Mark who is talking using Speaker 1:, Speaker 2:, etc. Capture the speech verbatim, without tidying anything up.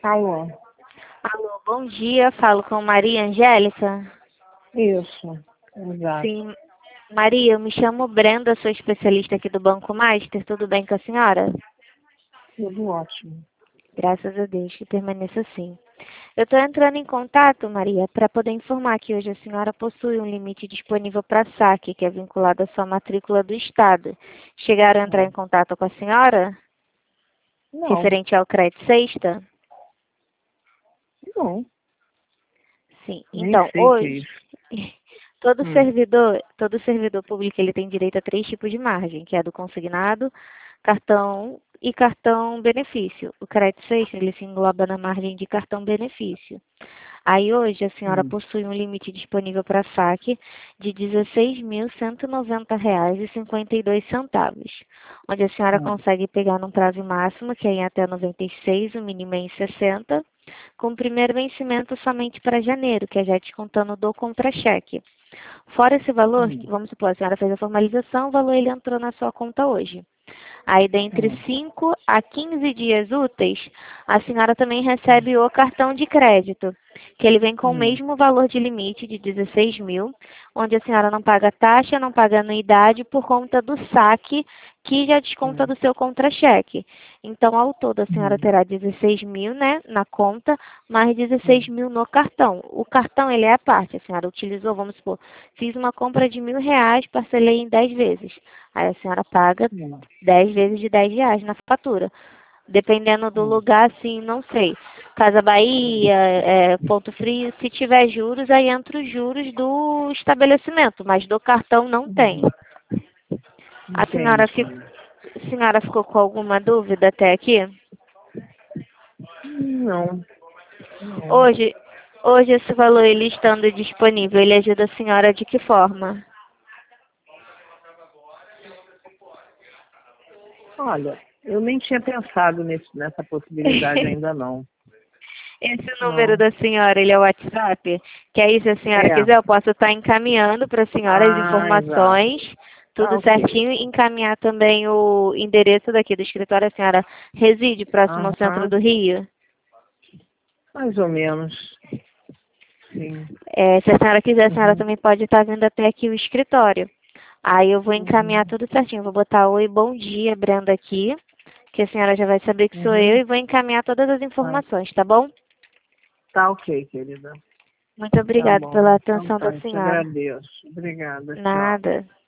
Speaker 1: Alô?
Speaker 2: Alô, bom dia. Falo com Maria Angélica.
Speaker 1: Isso, exato.
Speaker 2: Sim, Maria, eu me chamo Brenda, sou especialista aqui do Banco Master. Tudo bem com a senhora?
Speaker 1: Tudo ótimo.
Speaker 2: Graças a Deus, que permaneça assim. Eu estou entrando em contato, Maria, para poder informar que hoje a senhora possui um limite disponível para saque, que é vinculado à sua matrícula do Estado. Chegaram a entrar em contato com a senhora?
Speaker 1: Não,
Speaker 2: Referente ao crédito sexta?
Speaker 1: não,
Speaker 2: Sim.
Speaker 1: nem
Speaker 2: Então,
Speaker 1: sei o que é
Speaker 2: hoje,
Speaker 1: isso.
Speaker 2: todo
Speaker 1: Hum,
Speaker 2: servidor, todo servidor público ele tem direito a três tipos de margem, que é a do consignado, cartão e cartão benefício. O crédito sexta, ele se engloba na margem de cartão benefício. Aí hoje a senhora
Speaker 1: hum,
Speaker 2: possui um limite disponível para saque de dezesseis mil cento e noventa reais e cinquenta e dois centavos, onde a senhora
Speaker 1: hum,
Speaker 2: consegue pegar num prazo máximo, que é em até noventa e seis, o mínimo é em sessenta, com o primeiro vencimento somente para janeiro, que é já descontando do contra-cheque. Fora esse valor,
Speaker 1: hum,
Speaker 2: vamos supor, a senhora fez a formalização, o valor ele entrou na sua conta hoje. Aí, dentre
Speaker 1: hum,
Speaker 2: cinco a quinze dias úteis, a senhora também recebe o cartão de crédito, que ele vem com o
Speaker 1: hum,
Speaker 2: mesmo valor de limite de dezesseis mil, onde a senhora não paga taxa, não paga anuidade por conta do saque, que já desconta
Speaker 1: hum,
Speaker 2: do seu contra-cheque. Então, ao todo, a senhora
Speaker 1: hum,
Speaker 2: terá dezesseis mil, né, na conta, mais dezesseis
Speaker 1: hum,
Speaker 2: mil no cartão. O cartão, ele é a parte, a senhora utilizou, vamos supor, fiz uma compra de mil reais, parcelei em dez vezes. Aí a senhora paga
Speaker 1: hum,
Speaker 2: dez vezes de dez reais na fatura. Dependendo do
Speaker 1: hum,
Speaker 2: lugar, assim, não sei. Casa Bahia, é, Ponto Frio, se tiver juros, aí entra os juros do estabelecimento, mas do cartão não tem.
Speaker 1: hum.
Speaker 2: A senhora, fi-
Speaker 1: Entendi.
Speaker 2: a senhora ficou com alguma dúvida até aqui?
Speaker 1: Não, não.
Speaker 2: Hoje, hoje esse valor, ele estando disponível, ele ajuda a senhora de que forma?
Speaker 1: Olha, eu nem tinha pensado nesse, nessa possibilidade ainda não.
Speaker 2: Esse número
Speaker 1: Não.
Speaker 2: da senhora, ele é o WhatsApp? Que aí, se a senhora
Speaker 1: É.
Speaker 2: quiser, eu posso estar encaminhando para a senhora as
Speaker 1: Ah, exato.
Speaker 2: informações,
Speaker 1: Tá
Speaker 2: tudo
Speaker 1: ok.
Speaker 2: certinho, e encaminhar também o endereço daqui do escritório. A senhora reside próximo ao centro
Speaker 1: Aham,
Speaker 2: do Rio?
Speaker 1: mais ou menos. Sim.
Speaker 2: É, se a senhora quiser, a senhora
Speaker 1: Uhum,
Speaker 2: também pode estar vindo até aqui o escritório. Aí eu vou encaminhar
Speaker 1: uhum,
Speaker 2: tudo certinho. Vou botar oi, bom dia, Brenda, aqui, que a senhora já vai saber que sou eu,
Speaker 1: uhum.
Speaker 2: e vou encaminhar todas as
Speaker 1: Tá,
Speaker 2: informações, tá bom?
Speaker 1: tá ok, querida.
Speaker 2: Muito
Speaker 1: Tá
Speaker 2: obrigada
Speaker 1: bom.
Speaker 2: pela
Speaker 1: Então
Speaker 2: atenção da
Speaker 1: tá, eu te
Speaker 2: senhora.
Speaker 1: agradeço. Obrigada, tchau.
Speaker 2: Nada.